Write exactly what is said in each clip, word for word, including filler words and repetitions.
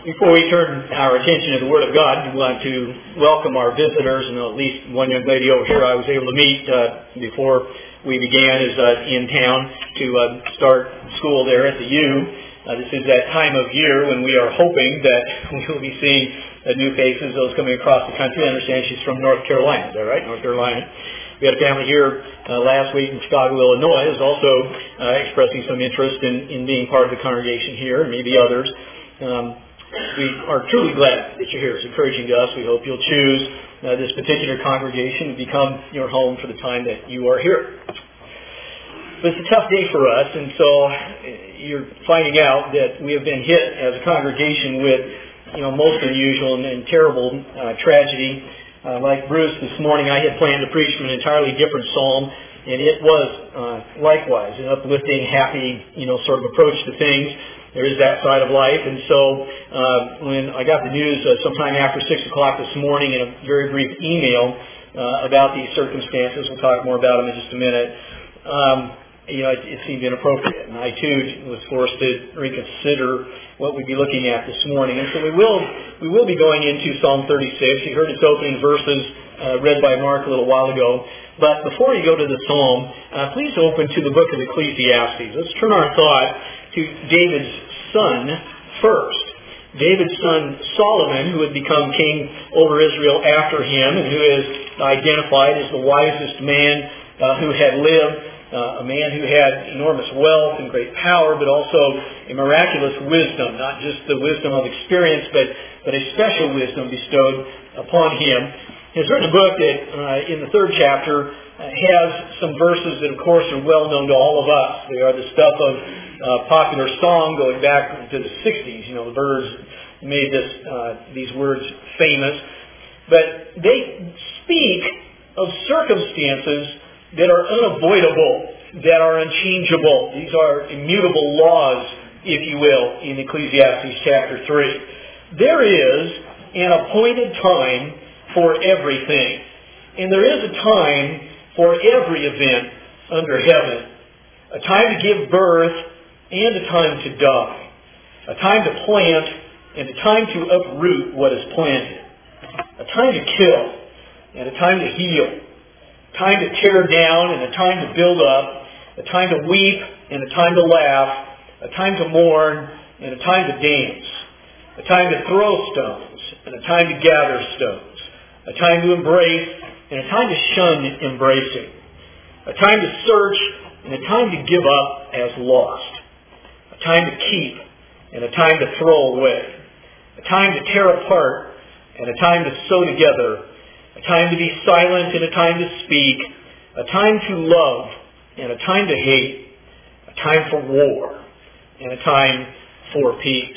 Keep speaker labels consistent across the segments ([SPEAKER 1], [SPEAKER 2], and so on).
[SPEAKER 1] Before we turn our attention to the Word of God, we want to welcome our visitors, and at least one young lady over here I was able to meet uh, before we began is uh, in town to uh, start school there at the U. Uh, this is that time of year when we are hoping that we will be seeing uh, new faces, those coming across the country. I understand she's from North Carolina. Is that right? North Carolina. We had a family here uh, last week in Chicago, Illinois, who's also uh, expressing some interest in, in being part of the congregation here, and maybe others. Um, we are truly glad that you're here. It's encouraging to us. We hope you'll choose uh, this particular congregation to become your home for the time that you are here. But it's a tough day for us, and so you're finding out that we have been hit as a congregation with, you know, most unusual and, and terrible uh, tragedy. Uh, like Bruce this morning, I had planned to preach from an entirely different psalm, and it was uh, likewise an uplifting, happy, you know, sort of approach to things. There is that side of life, and so uh, when I got the news uh, sometime after six o'clock this morning in a very brief email uh, about these circumstances, we'll talk more about them in just a minute, um, you know, it, it seemed inappropriate, and I too was forced to reconsider what we'd be looking at this morning. And so we will we will be going into Psalm thirty-six. You heard its opening verses uh, read by Mark a little while ago. But before you go to the Psalm, uh, please open to the book of Ecclesiastes. Let's turn our thought to David's son first. David's son Solomon, who had become king over Israel after him, and who is identified as the wisest man uh, who had lived. Uh, a man who had enormous wealth and great power, but also a miraculous wisdom, not just the wisdom of experience, but, but a special wisdom bestowed upon him. He's written a book that, uh, in the third chapter, uh, has some verses that, of course, are well known to all of us. They are the stuff of uh, popular song going back to the sixties. You know, the Byrds made this uh, these words famous. But they speak of circumstances that are unavoidable, that are unchangeable. These are immutable laws, if you will, in Ecclesiastes chapter three. There is an appointed time for everything. And there is a time for every event under heaven. A time to give birth and a time to die. A time to plant and a time to uproot what is planted. A time to kill and a time to heal. A time to tear down and a time to build up, a time to weep and a time to laugh, a time to mourn and a time to dance, a time to throw stones and a time to gather stones, a time to embrace and a time to shun embracing, a time to search and a time to give up as lost, a time to keep and a time to throw away, a time to tear apart and a time to sew together, a time to be silent and a time to speak, a time to love and a time to hate, a time for war and a time for peace.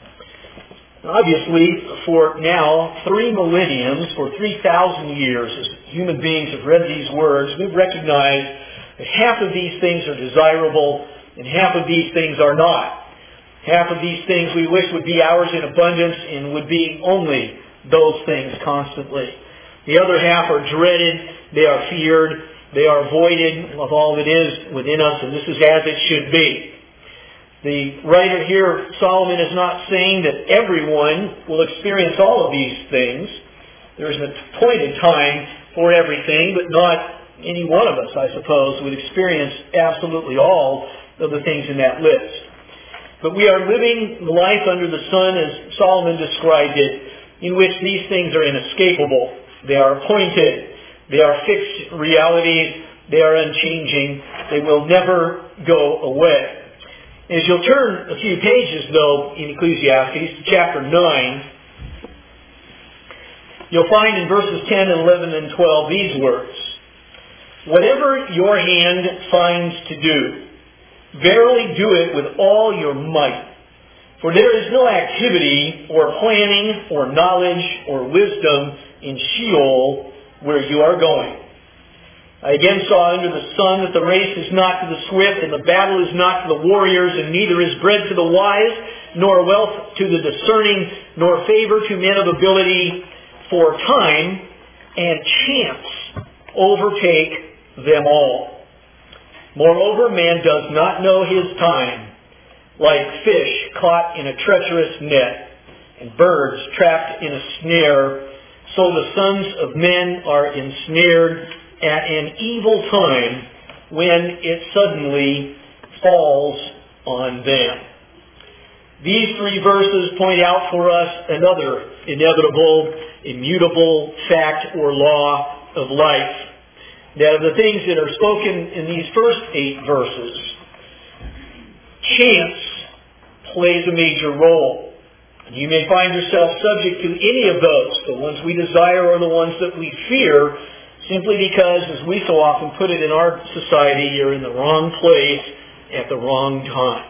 [SPEAKER 1] Obviously, for now, three millenniums, for three thousand years, as human beings have read these words, we've recognized that half of these things are desirable and half of these things are not. Half of these things we wish would be ours in abundance and would be only those things constantly. The other half are dreaded, they are feared, they are voided of all that is within us, and this is as it should be. The writer here, Solomon, is not saying that everyone will experience all of these things. There is an appointed time for everything, but not any one of us, I suppose, would experience absolutely all of the things in that list. But we are living life under the sun, as Solomon described it, in which these things are inescapable. They are appointed. They are fixed realities. They are unchanging. They will never go away. As you'll turn a few pages, though, in Ecclesiastes, chapter nine, you'll find in verses ten and eleven and twelve these words. Whatever your hand finds to do, verily do it with all your might. For there is no activity or planning or knowledge or wisdom in Sheol where you are going. I again saw under the sun that the race is not to the swift, and the battle is not to the warriors, and neither is bread to the wise, nor wealth to the discerning, nor favor to men of ability, for time and chance overtake them all. Moreover, man does not know his time, like fish caught in a treacherous net, and birds trapped in a snare, so the sons of men are ensnared at an evil time when it suddenly falls on them. These three verses point out for us another inevitable, immutable fact or law of life. That of the things that are spoken in these first eight verses, chance plays a major role. You may find yourself subject to any of those, the ones we desire or the ones that we fear, simply because, as we so often put it in our society, you're in the wrong place at the wrong time.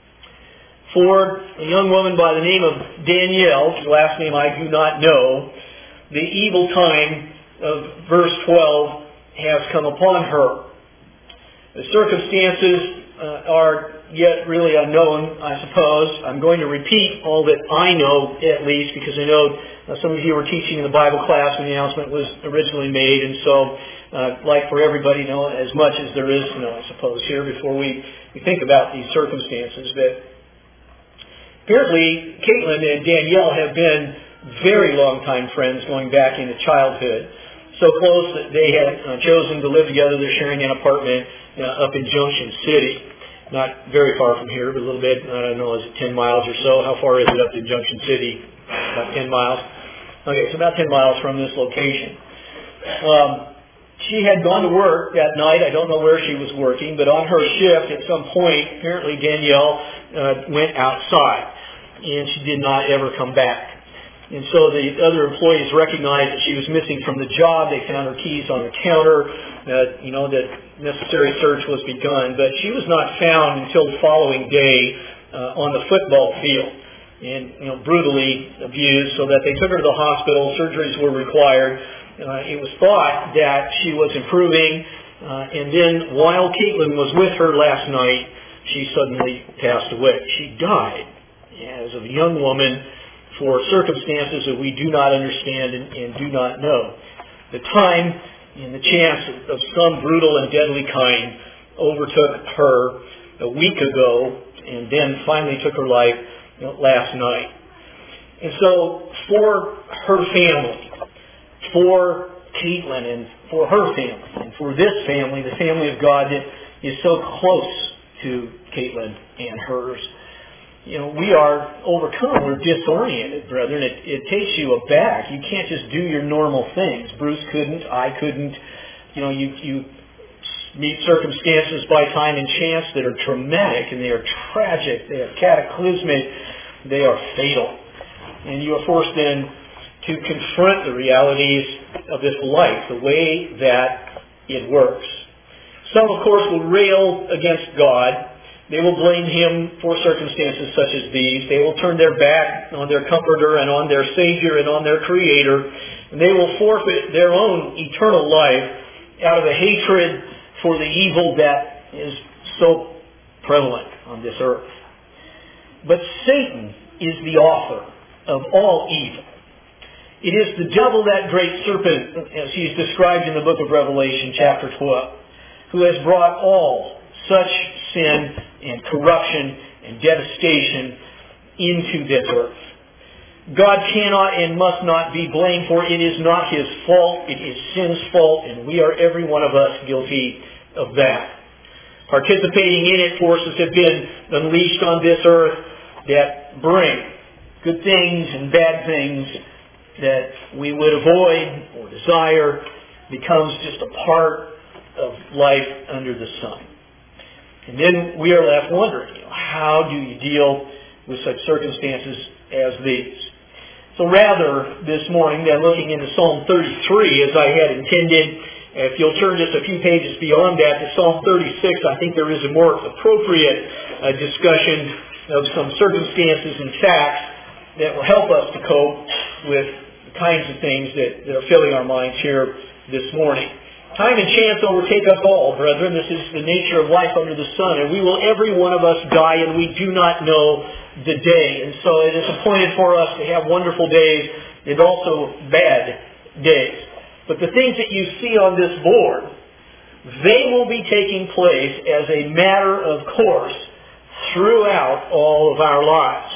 [SPEAKER 1] For a young woman by the name of Danielle, whose last name I do not know, the evil time of verse twelve has come upon her. The circumstances uh, are yet really unknown, I suppose. I'm going to repeat all that I know, at least, because I know uh, some of you were teaching in the Bible class when the announcement was originally made, and so uh, like for everybody, know as much as there is to know, I suppose, here before we, we think about these circumstances. But apparently, Caitlin and Danielle have been very long-time friends going back into childhood. So close that they had uh, chosen to live together. They're sharing an apartment uh, up in Junction City. Not very far from here, but a little bit, I don't know, is it ten miles or so? How far is it up to Junction City? About ten miles? Okay, so about ten miles from this location. Um, she had gone to work that night. I don't know where she was working, but on her shift at some point, apparently Danielle uh, went outside, and she did not ever come back. And so the other employees recognized that she was missing from the job. They found her keys on the counter. Uh, you know, that necessary search was begun. But she was not found until the following day uh, on the football field and, you know, brutally abused, so that they took her to the hospital. Surgeries were required. Uh, it was thought that she was improving. Uh, and then while Caitlin was with her last night, she suddenly passed away. She died as a young woman for circumstances that we do not understand and, and do not know. The time and the chance of some brutal and deadly kind overtook her a week ago and then finally took her life, you know, last night. And so for her family, for Caitlin and for her family, and for this family, the family of God that is so close to Caitlin and hers, you know, we are overcome. We're disoriented, brethren. It, it takes you aback. You can't just do your normal things. Bruce couldn't. I couldn't. You know, you, you meet circumstances by time and chance that are traumatic, and they are tragic. They are cataclysmic. They are fatal. And you are forced then to confront the realities of this life, the way that it works. Some, of course, will rail against God. They will blame Him for circumstances such as these. They will turn their back on their Comforter and on their Savior and on their Creator. And they will forfeit their own eternal life out of a hatred for the evil that is so prevalent on this earth. But Satan is the author of all evil. It is the devil, that great serpent, as he is described in the book of Revelation, chapter twelve, who has brought all such sin and corruption and devastation into this earth. God cannot and must not be blamed, for it is not His fault. It is sin's fault, and we are, every one of us, guilty of that. Participating in it, forces have been unleashed on this earth that bring good things and bad things that we would avoid or desire. Becomes just a part of life under the sun. And then we are left wondering, you know, how do you deal with such circumstances as these? So rather, this morning, than looking into Psalm thirty-three, as I had intended, if you'll turn just a few pages beyond that to Psalm thirty-six, I think there is a more appropriate uh, discussion of some circumstances and facts that will help us to cope with the kinds of things that, that are filling our minds here this morning. Time and chance overtake us all, brethren. This is the nature of life under the sun, and we will, every one of us, die, and we do not know the day. And so it is appointed for us to have wonderful days and also bad days. But the things that you see on this board, they will be taking place as a matter of course throughout all of our lives.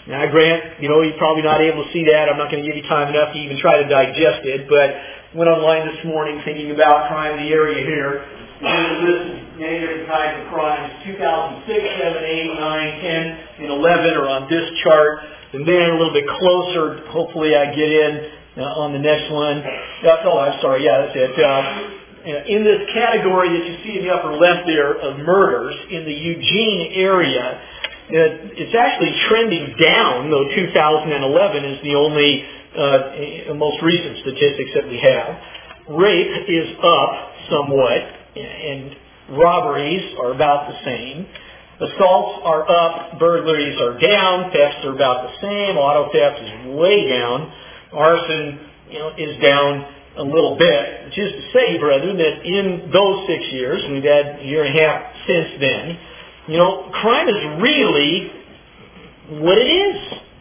[SPEAKER 1] Now, I grant, you know, you're probably not able to see that. I'm not going to give you time enough to even try to digest it, but went online this morning thinking about crime in the area here. Here's a list of many different kinds of crimes. two thousand six, seven, eight, nine, ten, and eleven are on this chart. And then a little bit closer, hopefully I get in uh, on the next one. Uh, oh, I'm sorry, yeah, that's it. Uh, in this category that you see in the upper left there of murders in the Eugene area, it's actually trending down, though two thousand eleven is the only uh, most recent statistics that we have. Rape is up somewhat, and robberies are about the same. Assaults are up, burglaries are down, thefts are about the same, auto theft is way down, arson, you know, is down a little bit. Which is to say, brethren, that in those six years, we've had a year and a half since then, you know, crime is really what it is.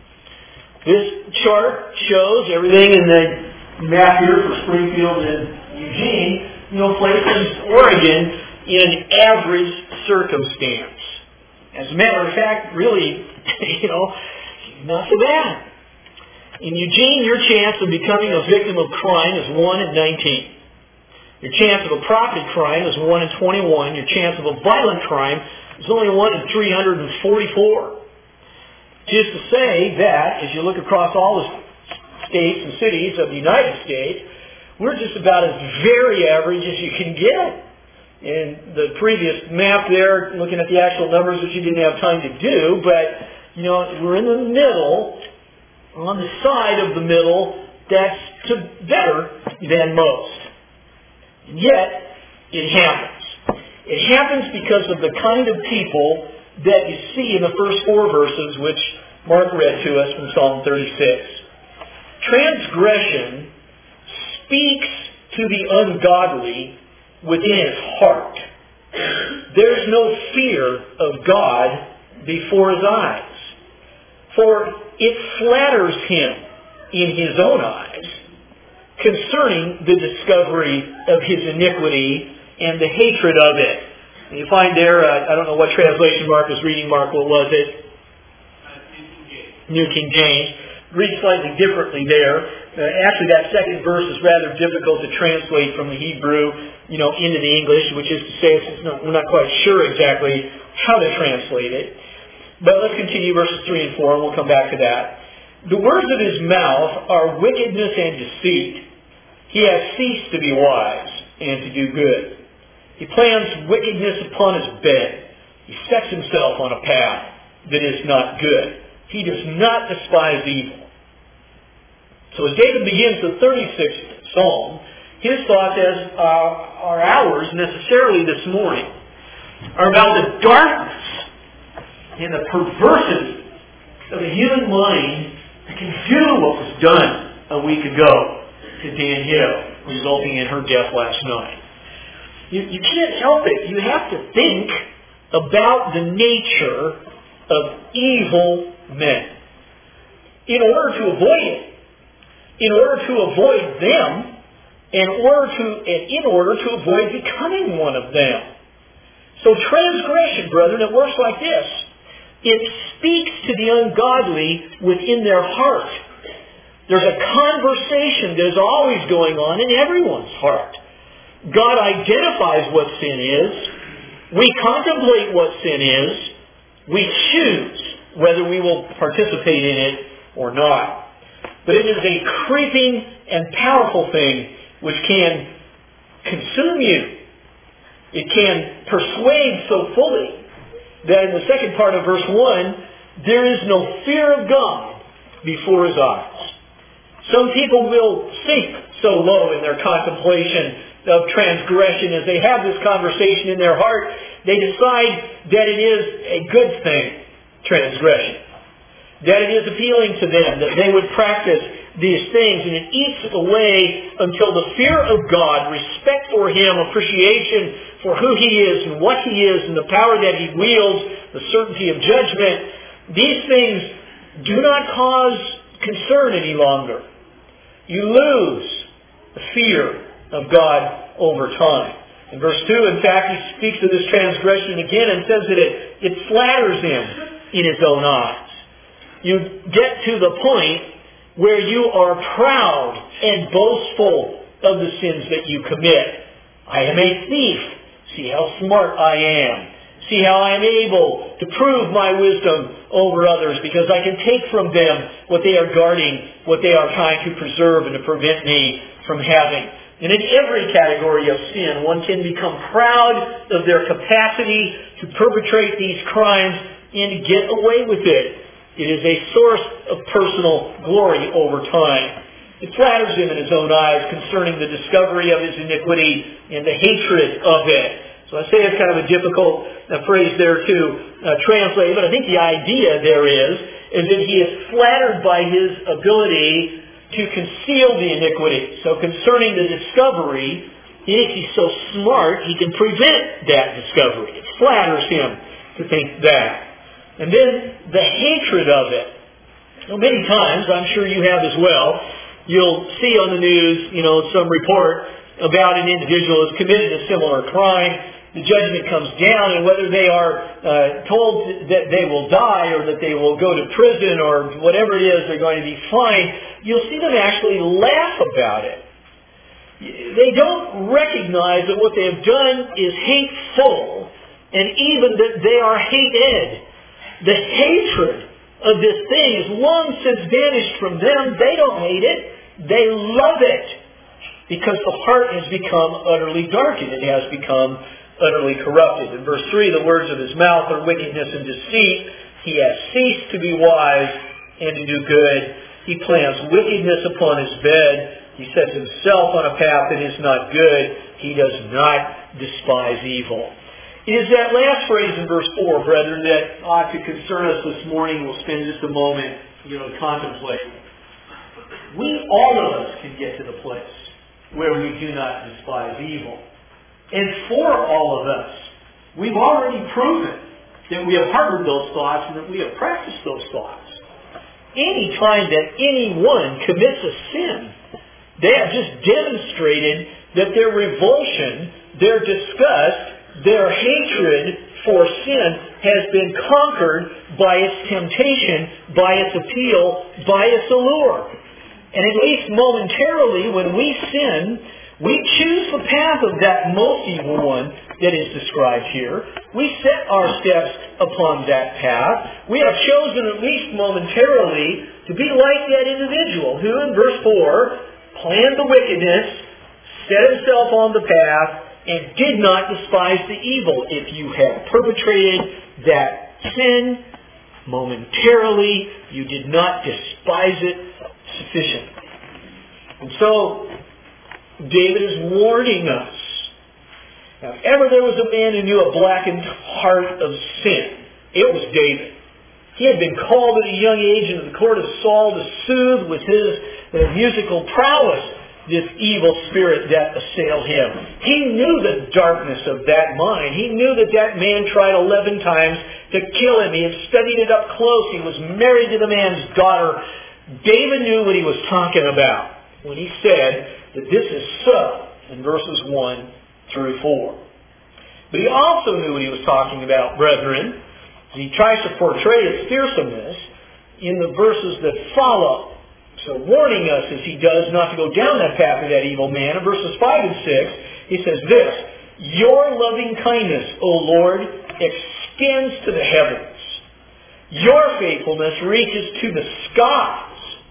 [SPEAKER 1] This chart shows everything in the map here for Springfield and Eugene, you know, places Oregon in average circumstance. As a matter of fact, really, you know, not so bad. In Eugene, your chance of becoming a victim of crime is one in nineteen. Your chance of a property crime is one in twenty-one. Your chance of a violent crime is only one in three hundred forty-four. Just to say that, as you look across all the states and cities of the United States, we're just about as very average as you can get. In the previous map there, looking at the actual numbers, which you didn't have time to do, but, you know, we're in the middle, on the side of the middle, that's to better than most. And yet, it happens. It happens because of the kind of people that you see in the first four verses, which Mark read to us from Psalm thirty-six. Transgression speaks to the ungodly within his heart. There's no fear of God before his eyes, for it flatters him in his own eyes concerning the discovery of his iniquity and the hatred of it. And you find there, uh, I don't know what translation Mark was reading. Mark, what was it? New King James. Read slightly differently there. Uh, actually, that second verse is rather difficult to translate from the Hebrew, you know, into the English, which is to say, it's not, we're not quite sure exactly how to translate it. But let's continue verses three and four, and we'll come back to that. The words of his mouth are wickedness and deceit. He has ceased to be wise and to do good. He plans wickedness upon his bed. He sets himself on a path that is not good. He does not despise evil. So as David begins the thirty-sixth Psalm, his thoughts, as uh, are ours necessarily this morning, are about the darkness and the perversity of a human mind that can do what was done a week ago to Dan Hill, resulting in her death last night. You, you can't help it. You have to think about the nature of evil men. In order to avoid it, in order to avoid them, in order to, and in order to avoid becoming one of them. So transgression, brethren, it works like this. It speaks to the ungodly within their heart. There's a conversation that is always going on in everyone's heart. God identifies what sin is. We contemplate what sin is. We choose whether we will participate in it or not. But it is a creeping and powerful thing which can consume you. It can persuade so fully that in the second part of verse one, there is no fear of God before his eyes. Some people will sink so low in their contemplation of transgression as they have this conversation in their heart, they decide that it is a good thing, transgression. That it is appealing to them, that they would practice these things, and it eats away until the fear of God, respect for him, appreciation for who he is and what he is and the power that he wields, the certainty of judgment, these things do not cause concern any longer. You lose the fear of God over time. In verse two, in fact, he speaks of this transgression again and says that it, it flatters him in his own eyes. you get to the point where you are proud and boastful of the sins that you commit. I am a thief. See how smart I am. See how I am able to prove my wisdom over others, because I can take from them what they are guarding, what they are trying to preserve and to prevent me from having. And in every category of sin, one can become proud of their capacity to perpetrate these crimes and to get away with it. It is a source of personal glory over time. It flatters him in his own eyes concerning the discovery of his iniquity and the hatred of it. So I say it's kind of a difficult uh, phrase there to uh, translate, but I think the idea there is, is that he is flattered by his ability to conceal the iniquity. So concerning the discovery, he thinks he's so smart he can prevent that discovery. It flatters him to think that. And then the hatred of it. Well, many times, I'm sure you have as well, you'll see on the news, you know, some report about an individual who's committed a similar crime. The judgment comes down, and whether they are uh, told that they will die or that they will go to prison or whatever it is they're going to be fined, you'll see them actually laugh about it. They don't recognize that what they have done is hateful, and even that they are hated. The hatred of this thing is long since vanished from them. They don't hate it. They love it, because the heart has become utterly darkened. It has become utterly corrupted. In verse three, the words of his mouth are wickedness and deceit. He has ceased to be wise and to do good. He plans wickedness upon his bed. He sets himself on a path that is not good. He does not despise evil. It is that last phrase in verse four, brethren, that ought to concern us this morning. We'll spend just a moment, you know, contemplating. We, all of us, can get to the place where we do not despise evil. And for all of us, we've already proven that we have harbored those thoughts and that we have practiced those thoughts. Any time that anyone commits a sin, they have just demonstrated that their revulsion, their disgust, their hatred for sin has been conquered by its temptation, by its appeal, by its allure. And at least momentarily, when we sin, we choose the path of that most evil one that is described here. We set our steps upon that path. We have chosen, at least momentarily, to be like that individual who, in verse four, planned the wickedness, set himself on the path, and did not despise the evil. If you have perpetrated that sin momentarily, you did not despise it sufficiently. And so, David is warning us. Now, if ever there was a man who knew a blackened heart of sin, it was David. He had been called at a young age into the court of Saul to soothe with his uh, musical prowess this evil spirit that assailed him. He knew the darkness of that mind. He knew that that man tried eleven times to kill him. He had studied it up close. He was married to the man's daughter. David knew what he was talking about when he said that this is so in verses one through four. But he also knew what he was talking about, brethren. He tries to portray its fearsomeness in the verses that follow. So warning us, as he does, not to go down that path of that evil man. In verses five and six, he says this: Your loving kindness, O Lord, extends to the heavens. Your faithfulness reaches to the skies.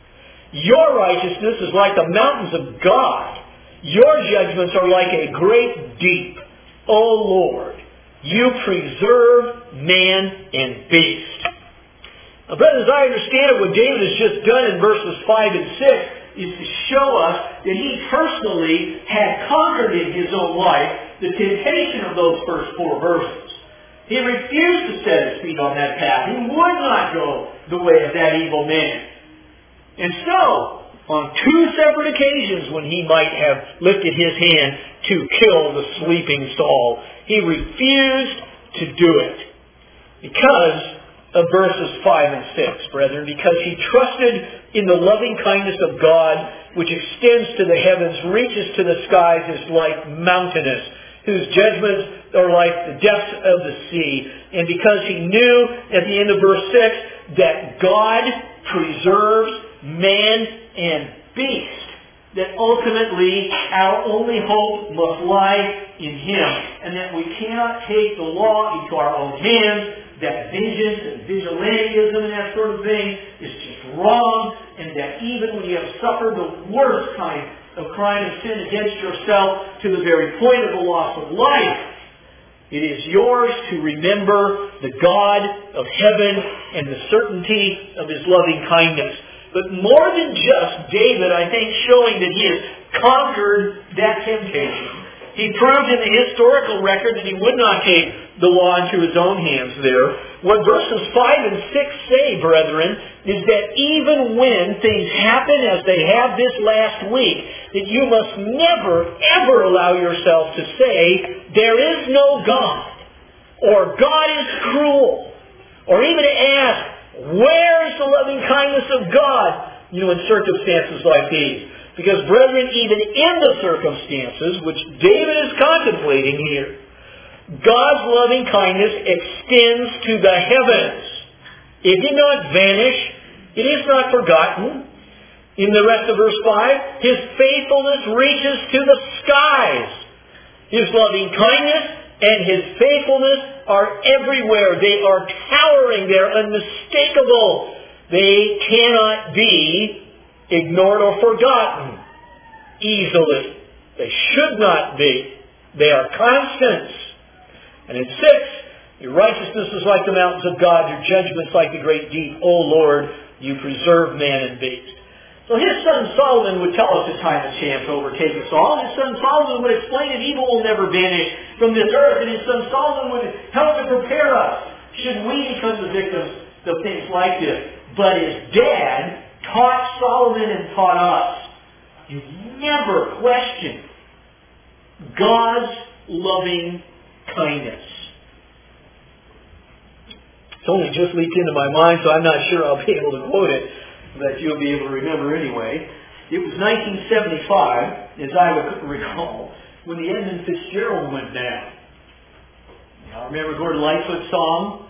[SPEAKER 1] Your righteousness is like the mountains of God. Your judgments are like a great deep. O Lord, you preserve man and beast. Now, brothers, I understand it. What David has just done in verses five and six is to show us that he personally had conquered in his own life the temptation of those first four verses. He refused to set his feet on that path. He would not go the way of that evil man. And so, on two separate occasions when he might have lifted his hand to kill the sleeping Saul, he refused to do it because of verses five and six, brethren, because he trusted in the loving kindness of God, which extends to the heavens, reaches to the skies, is like mountainous. whose judgments are like the depths of the sea. And because he knew at the end of verse six that God preserves man and beast, that ultimately our only hope must lie in Him, and that we cannot take the law into our own hands, that vengeance and vigilantism and that sort of thing is just wrong, and that even when you have suffered the worst kind of crime and sin against yourself to the very point of the loss of life, it is yours to remember the God of heaven and the certainty of His loving kindness. But more than just David, I think, showing that he has conquered that temptation. He proved in the historical record that he would not take the law into his own hands there. What verses five and six say, brethren, is that even when things happen as they have this last week, that you must never, ever allow yourself to say, there is no God, or God is cruel, or even to ask, where's the loving kindness of God, you know, in circumstances like these? Because, brethren, even in the circumstances which David is contemplating here, God's loving kindness extends to the heavens. It did not vanish. It is not forgotten. In the rest of verse five, His faithfulness reaches to the skies. His loving kindness and His faithfulness are everywhere. They are towering. They are unmistakable. They cannot be ignored or forgotten easily. They should not be. They are constants. And in six, your righteousness is like the mountains of God, your judgments like the great deep. O Lord, you preserve man and beast. So his son Solomon would tell us the time and chance to overtake us all. His son Solomon would explain that evil will never vanish from this earth. And his son Solomon would help to prepare us should we become the victims of things like this. But his dad taught Solomon and taught us, you never question God's loving kindness. It's only just leaked into my mind, so I'm not sure I'll be able to quote it, but you'll be able to remember anyway. It was nineteen seventy-five, as I recall, when the Edmund Fitzgerald went down. Now, remember Gordon Lightfoot's song,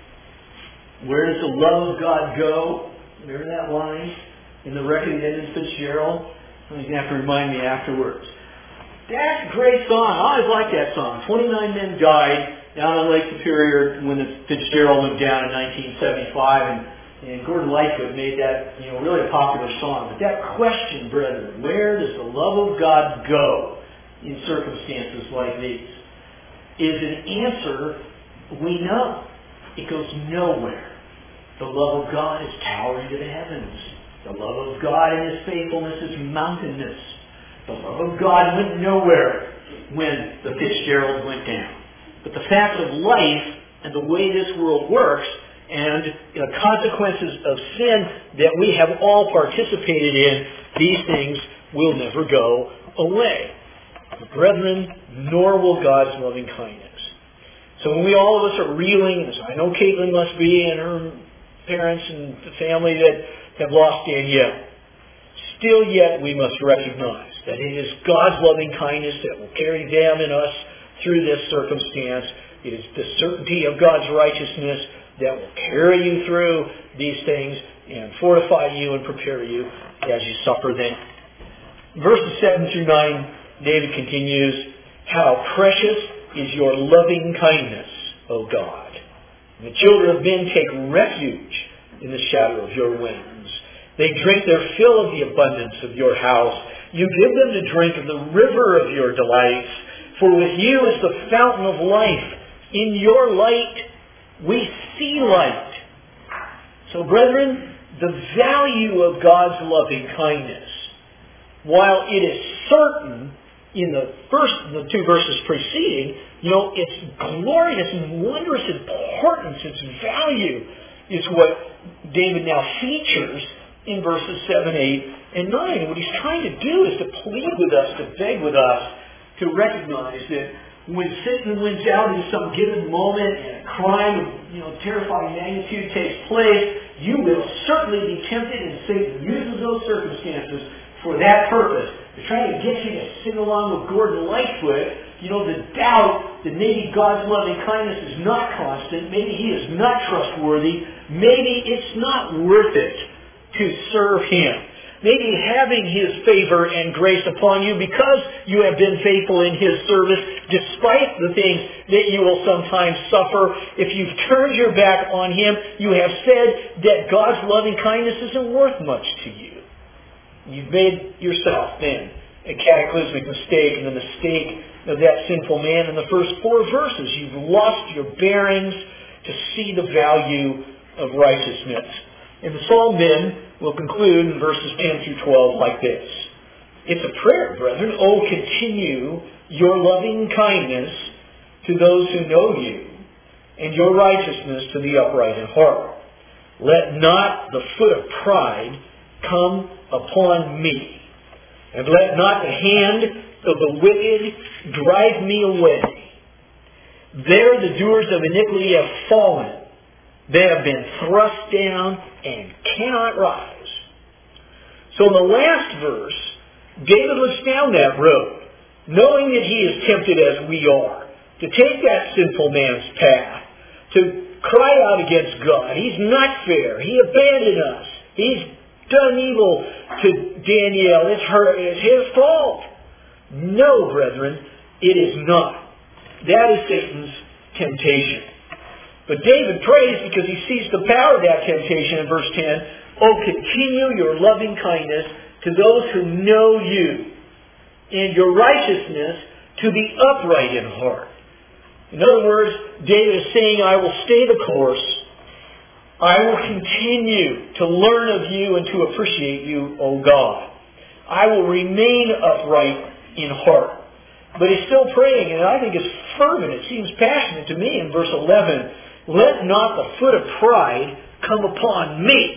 [SPEAKER 1] Where Does the Love of God Go? Remember that line in the record of Edmund Fitzgerald? You're going to have to remind me afterwards. That's a great song. I always liked that song. twenty-nine men died down on Lake Superior when the Fitzgerald went down in nineteen seventy-five, and, and Gordon Lightfoot made that, you know, really a popular song. But that question, brethren, where does the love of God go in circumstances like these, is an answer we know. It goes nowhere. The love of God is towering to the heavens. The love of God and His faithfulness is mountainous. The love of God went nowhere when the Fitzgeralds went down. But the facts of life and the way this world works and you know, consequences of sin that we have all participated in, these things will never go away. Brethren, nor will God's loving kindness. So when we all of us are reeling, as I know Caitlin must be, and her parents and the family that have lost Danielle, still yet we must recognize that it is God's loving kindness that will carry them and us through this circumstance. It is the certainty of God's righteousness that will carry you through these things and fortify you and prepare you as you suffer them. Verses seven through nine, David continues, how precious is your loving kindness, O God. The children of men take refuge in the shadow of your wings. They drink their fill of the abundance of your house. You give them to drink of the river of your delights. For with you is the fountain of life. In your light we see light. So, brethren, the value of God's loving kindness, while it is certain in the first, the two verses preceding, you know, its glorious and wondrous importance, its value, is what David now features in verses seven, eight, and nine. And what he's trying to do is to plead with us, to beg with us, to recognize that when Satan wins out in some given moment and a crime of you know, terrifying magnitude takes place, you will certainly be tempted, and Satan uses those circumstances
[SPEAKER 2] for that purpose. They're trying to get you to sing along with Gordon Lightfoot, you know, the doubt that maybe God's loving kindness is not constant, maybe He is not trustworthy, maybe it's not worth it to serve Him. Maybe having His favor and grace upon you because you have been faithful in His service, despite the things that you will sometimes suffer. If you've turned your back on Him, you have said that God's loving kindness isn't worth much to you. You've made yourself then a cataclysmic mistake, and the mistake of that sinful man in the first four verses. You've lost your bearings to see the value of righteousness. And the psalm then will conclude in verses ten through twelve like this. It's a prayer, brethren. Oh, continue your loving kindness to those who know you, and your righteousness to the upright in heart. Let not the foot of pride come upon me, and let not the hand of the wicked drive me away. There the doers of iniquity have fallen. They have been thrust down and cannot rise. So in the last verse, David looks down that road, knowing that he is tempted as we are, to take that sinful man's path, to cry out against God. He's not fair. He abandoned us. He's done evil to Danielle. It's her, it's his fault. No, brethren, it is not. That is Satan's temptation. But David prays because he sees the power of that temptation in verse ten. Oh, continue your loving kindness to those who know you, and your righteousness to the upright in heart. In other words, David is saying, I will stay the course. I will continue to learn of you and to appreciate you, O God. I will remain upright in heart. But he's still praying, and I think it's fervent. It seems passionate to me in verse eleven. Let not the foot of pride come upon me.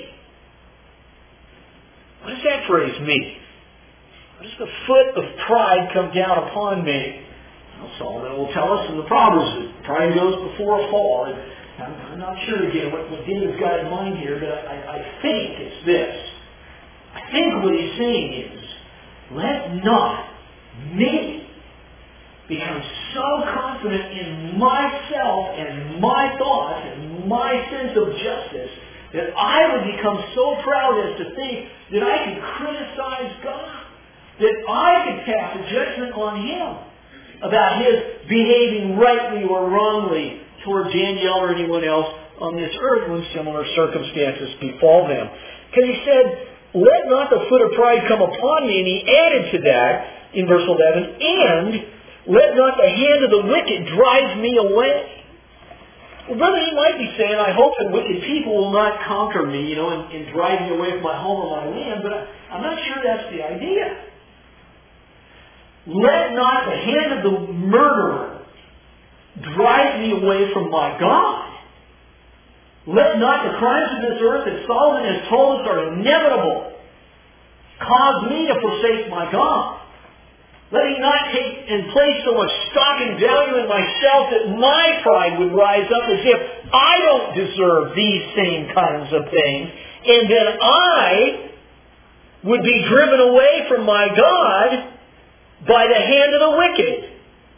[SPEAKER 2] What does that phrase mean? What does the foot of pride come down upon me? Well, Solomon will tell us in the Proverbs that pride goes before a fall. And I'm, I'm not sure again what, what David's got in mind here, but I, I think it's this. I think what he's saying is, let not me become so confident in myself and my thoughts and my sense of justice that I would become so proud as to think that I could criticize God, that I could pass a judgment on Him about His behaving rightly or wrongly toward Danielle or anyone else on this earth when similar circumstances befall them. Because he said, let not the foot of pride come upon me, and he added to that in verse eleven, and let not the hand of the wicked drive me away. Well, brother, he might be saying, I hope that wicked people will not conquer me, you know, and, and drive me away from my home or my land, but I, I'm not sure that's the idea. Let not the hand of the murderer drive me away from my God. Let not the crimes of this earth that Solomon has told us are inevitable cause me to forsake my God. Let me not take and place so much stock and value in myself that my pride would rise up as if I don't deserve these same kinds of things, and that I would be driven away from my God by the hand of the wicked.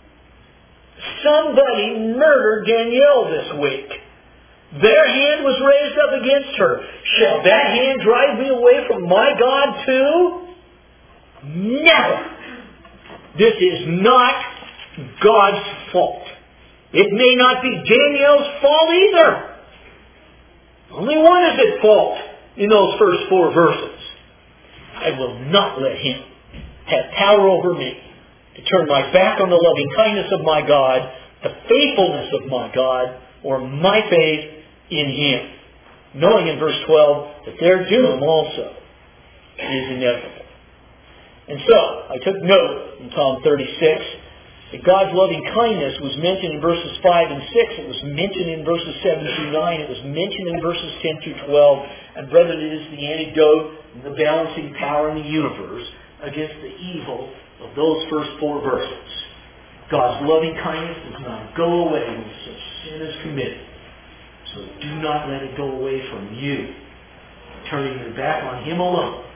[SPEAKER 2] Somebody murdered Danielle this week. Their hand was raised up against her. Shall that hand drive me away from my God too? Never. This is not God's fault. It may not be Danielle's fault either. Only one is at fault in those first four verses. I will not let him have power over me to turn my back on the loving kindness of my God, the faithfulness of my God, or my faith in Him. Knowing in verse twelve that their doom also is inevitable. And so, I took note in Psalm thirty-six that God's loving kindness was mentioned in verses five and six. It was mentioned in verses seven through nine. It was mentioned in verses ten through twelve. And brethren, it is the antidote and the balancing power in the universe against the evil of those first four verses. God's loving kindness does not go away when such sin is committed. So do not let it go away from you. Turning your back on Him alone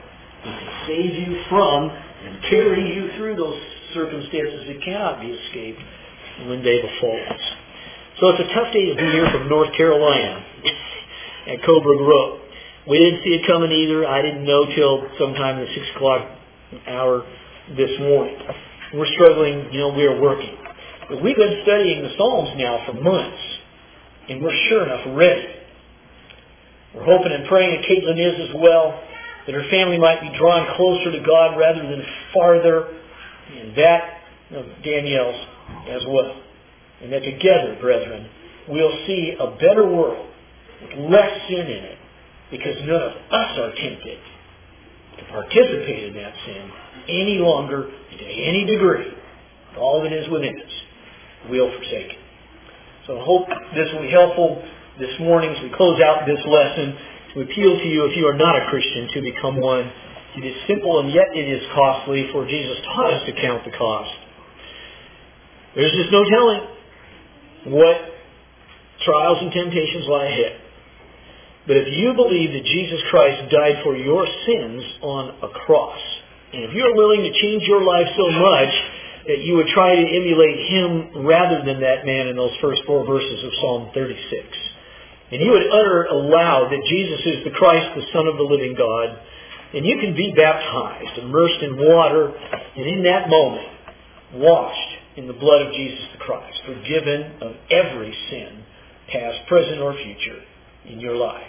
[SPEAKER 2] He can save you from and carry you through those circumstances that cannot be escaped when they befall us. So it's a tough day to be here from North Carolina at Cobra Grove. We didn't see it coming either. I didn't know till sometime in the six o'clock hour this morning. We're struggling, you know, we are working. But we've been studying the Psalms now for months, and we're sure enough ready. We're hoping and praying, and Caitlin is as well, that her family might be drawn closer to God rather than farther, and that of Danielle's as well. And that together, brethren, we'll see a better world with less sin in it, because none of us are tempted to participate in that sin any longer, to any degree. All that is within us will forsake it. So I hope this will be helpful this morning as we close out this lesson to appeal to you, if you are not a Christian, to become one. It is simple and yet it is costly, for Jesus taught us to count the cost. There's just no telling what trials and temptations lie ahead. But if you believe that Jesus Christ died for your sins on a cross, and if you're willing to change your life so much that you would try to emulate Him rather than that man in those first four verses of Psalm thirty-six, and you would utter aloud that Jesus is the Christ, the Son of the living God, then you can be baptized, immersed in water, and in that moment, washed in the blood of Jesus the Christ, forgiven of every sin, past, present, or future, in your life.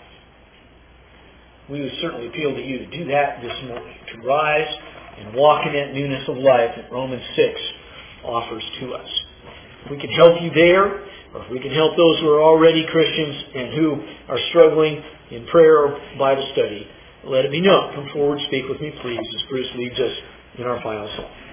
[SPEAKER 2] We would certainly appeal to you to do that this morning, to rise and walk in that newness of life that Romans six offers to us. If we can help you there, or if we can help those who are already Christians and who are struggling in prayer or Bible study, let it be known. Come forward, speak with me, please, as Bruce leads us in our final song.